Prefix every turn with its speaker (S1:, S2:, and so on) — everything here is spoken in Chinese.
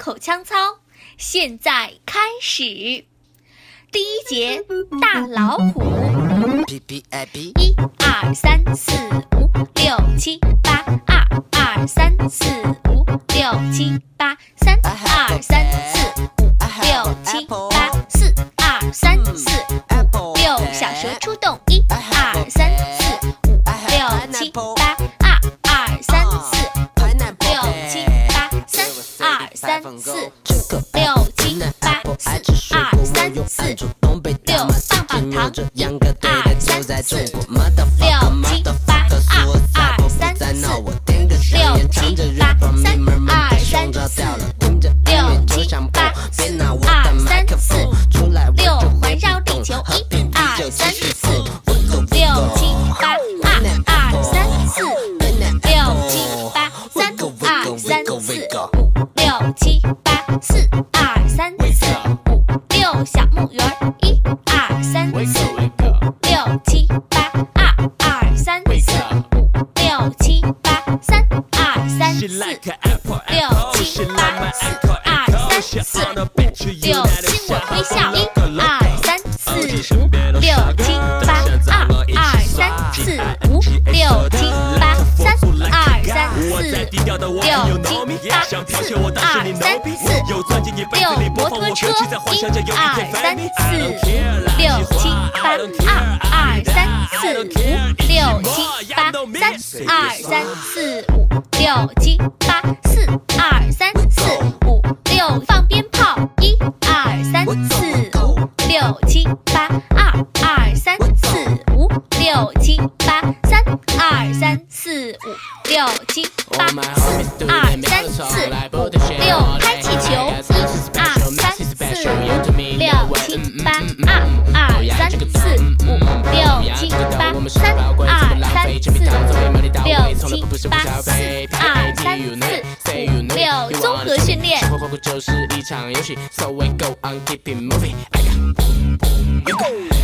S1: 口腔操，现在开始。第一节，大老虎。1、2、3、4、5、6、7、8。2、2、3、4、5、6、7、8。3、2、3、4、5、6、7、8。4、2、3、4、5、6，小蛇出动。1、2、3、4、5、6、7、8。2、2、3、4、5、6、7、8。3、2、3、4、5、6、7、8。4、2、3、4、5、6，棒棒糖。1、2、3、4、5、6、7、8。2、2、3、4、5、6、7、8。3、2、3、4、5、6、7、8。4、2、3、4、5、6，环绕地球。1、2、3、4、5、6、7、8。2、2、3、4、5、6、7、8。3、2、3、4、5、6、7、8。4、2、3、4、5、6，小木鱼儿。1、2、3、4、5、6、7、8。2、2、3、4、5、6、7、8。3、2、3、4、5、6、7、8。4、2、3、4、5、6，亲我微笑。1、2、3、4、5、6、7、8。2、2、3、4、5、6、7、8。3、2、3、4、5、6、7、8。2、3、4、5、6，摩托车。1、2、3、4、5、6、7、8。2、2、3、4、5、6、7、8。3、2、3、4、5、6、7、8。4、2、3、4、5、6，放鞭炮。1、2、3、4、5、6、7、8。2、2、3、4、5、6、7、8。3、2、3、4、5、6、7、8。4、2、3、4、5、6，拍气球。1、2、3、4、5、6、7、8。2、2、3、4、5、6、7、8。3、2、3、4、5、6、7、8。4、2、3、4、5、6，综合训练。
S2: 生活活就是一场游戏 ，So we go on keep it moving。